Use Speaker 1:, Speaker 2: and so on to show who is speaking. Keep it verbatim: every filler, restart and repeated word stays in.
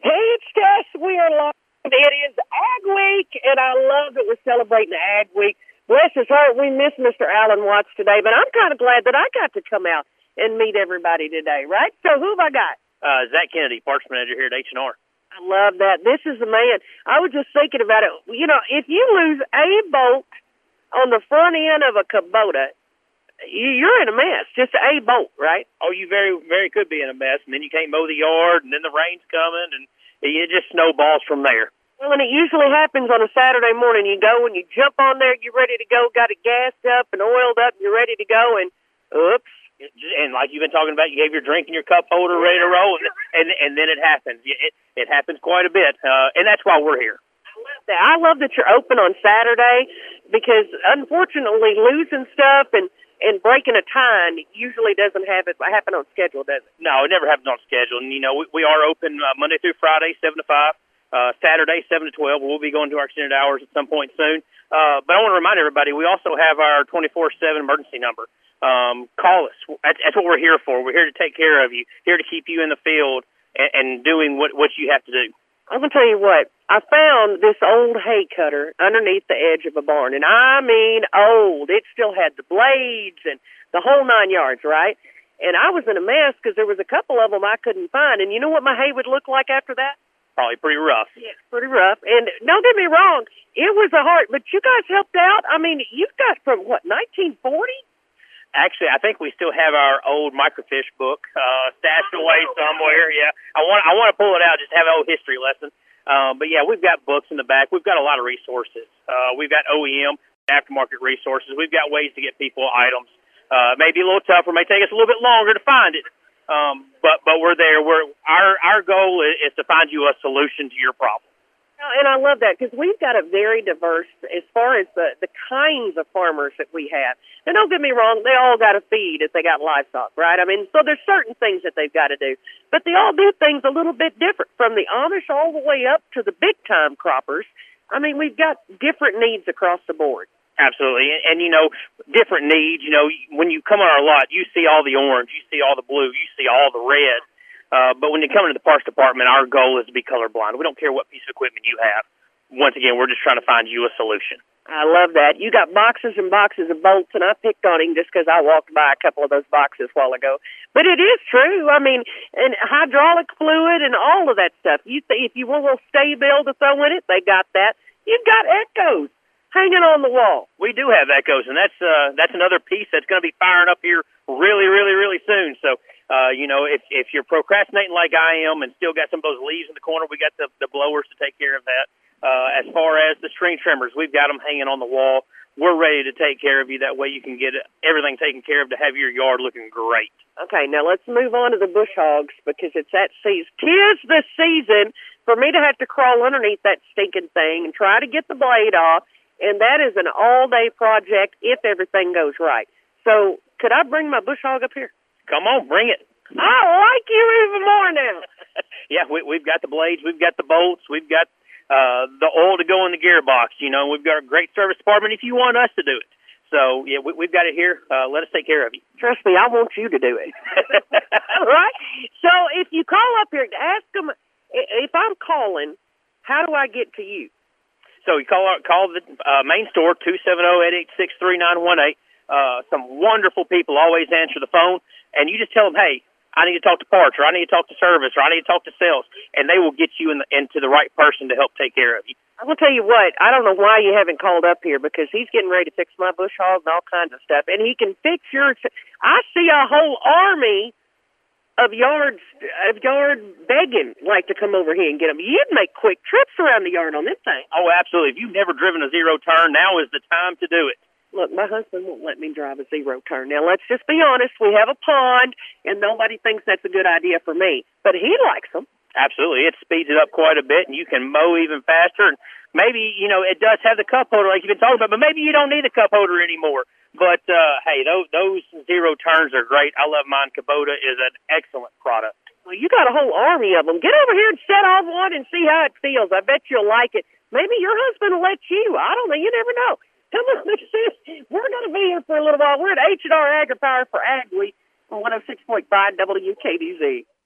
Speaker 1: Hey, it's Tess. We are live. It is Ag Week, and I love that we're celebrating the Ag Week. Bless his heart, we miss Mister Alan Watts today, but I'm kind of glad that I got to come out and meet everybody today, right? So who have I got?
Speaker 2: Uh, Zach Kennedy, Parks Manager here at H and R.
Speaker 1: I love that. This is the man. I was just thinking about it. You know, if you lose a bolt on the front end of a Kubota, you're in a mess. Just a bolt, right?
Speaker 2: Oh, you very, very could be in a mess, and then you can't mow the yard, and then the rain's coming, and it just snowballs from there.
Speaker 1: Well, and it usually happens on a Saturday morning. You go and you jump on there, you're ready to go, got it gassed up and oiled up, and you're ready to go, and oops.
Speaker 2: And like you've been talking about, you gave your drink in your cup holder ready to roll, and and, and then it happens. It, it happens quite a bit, uh, and that's why we're here.
Speaker 1: I love that. I love that you're open on Saturday because, unfortunately, losing stuff and And breaking a time usually doesn't have it happen on schedule, does it?
Speaker 2: No, it never happens on schedule. And, you know, we, we are open uh, Monday through Friday, seven to five, uh, Saturday, seven to twelve. We'll be going to our extended hours at some point soon. Uh, but I want to remind everybody, we also have our twenty-four seven emergency number. Um, call us. That's, that's what we're here for. We're here to take care of you, here to keep you in the field and, and doing what, what you have to do.
Speaker 1: I'm going to tell you what. I found this old hay cutter underneath the edge of a barn, and I mean old. It still had the blades and the whole nine yards, right? And I was in a mess because there was a couple of them I couldn't find. And you know what my hay would look like after that?
Speaker 2: Probably pretty rough.
Speaker 1: Yeah, pretty rough. And don't get me wrong, it was a hard, but you guys helped out. I mean, you guys from, what, nineteen forty?
Speaker 2: Actually, I think we still have our old microfiche book uh, stashed away somewhere. Yeah, I want I want to pull it out, just have an old history lesson. Um, but yeah, we've got books in the back. We've got a lot of resources. Uh, we've got O E M, aftermarket resources. We've got ways to get people items. Uh, maybe a little tougher, may take us a little bit longer to find it. Um, but but we're there. We're our our goal is, is to find you a solution to your problem.
Speaker 1: And I love that because we've got a very diverse, as far as the, the kinds of farmers that we have. And don't get me wrong, they all got to feed if they got livestock, right? I mean, so there's certain things that they've got to do. But they all do things a little bit different, from the Amish all the way up to the big-time croppers. I mean, we've got different needs across the board.
Speaker 2: Absolutely. And, and, you know, different needs. You know, when you come on our lot, you see all the orange, you see all the blue, you see all the red. Uh, but when you come into the parts department, our goal is to be colorblind. We don't care what piece of equipment you have. Once again, we're just trying to find you a solution.
Speaker 1: I love that. You got boxes and boxes of bolts, and I picked on him just because I walked by a couple of those boxes a while ago. But it is true. I mean, and hydraulic fluid and all of that stuff. You th- If you want a little stay bill to throw in it, they got that. You've got Echoes hanging on the wall.
Speaker 2: We do have Echoes, and that's uh, that's another piece that's going to be firing up here really, really, really soon. So, Uh, you know, if if you're procrastinating like I am and still got some of those leaves in the corner, we got the, the blowers to take care of that. Uh, as far as the string trimmers, we've got them hanging on the wall. We're ready to take care of you. That way you can get everything taken care of to have your yard looking great.
Speaker 1: Okay, now let's move on to the bush hogs because it's that season. Tis the season for me to have to crawl underneath that stinking thing and try to get the blade off, and that is an all-day project if everything goes right. So could I bring my bush hog up here?
Speaker 2: Come on, bring it.
Speaker 1: I like you even more now.
Speaker 2: Yeah, we, we've got the blades, we've got the bolts, we've got uh, the oil to go in the gearbox. You know, we've got a great service department if you want us to do it. So, yeah, we, we've got it here. Uh, let us take care of you.
Speaker 1: Trust me, I want you to do it. All right? So if you call up here, ask them, if I'm calling, how do I get to you?
Speaker 2: So you call call the uh, main store, two seven zero, eight eight six, three nine one eight. Uh, some wonderful people always answer the phone. And you just tell them, hey, I need to talk to parts, or I need to talk to service, or I need to talk to sales, and they will get you in the, into the right person to help take care of you.
Speaker 1: I'm going to tell you what, I don't know why you haven't called up here, because he's getting ready to fix my bush hog and all kinds of stuff, and he can fix yours. I see a whole army of yards, of yard begging like to come over here and get them. You'd make quick trips around the yard on this thing.
Speaker 2: Oh, absolutely. If you've never driven a zero turn, now is the time to do it.
Speaker 1: Look, my husband won't let me drive a zero turn. Now, let's just be honest. We have a pond, and nobody thinks that's a good idea for me. But he likes them.
Speaker 2: Absolutely. It speeds it up quite a bit, and you can mow even faster. And maybe, you know, it does have the cup holder like you've been talking about, but maybe you don't need a cup holder anymore. But, uh, hey, those, those zero turns are great. I love mine. Kubota is an excellent product.
Speaker 1: Well, you got a whole army of them. Get over here and set off one and see how it feels. I bet you'll like it. Maybe your husband will let you. I don't know. You never know. Come on, we're going to be here for a little while. We're at H and R AgriPower for Ag Week on one oh six point five W K D Z.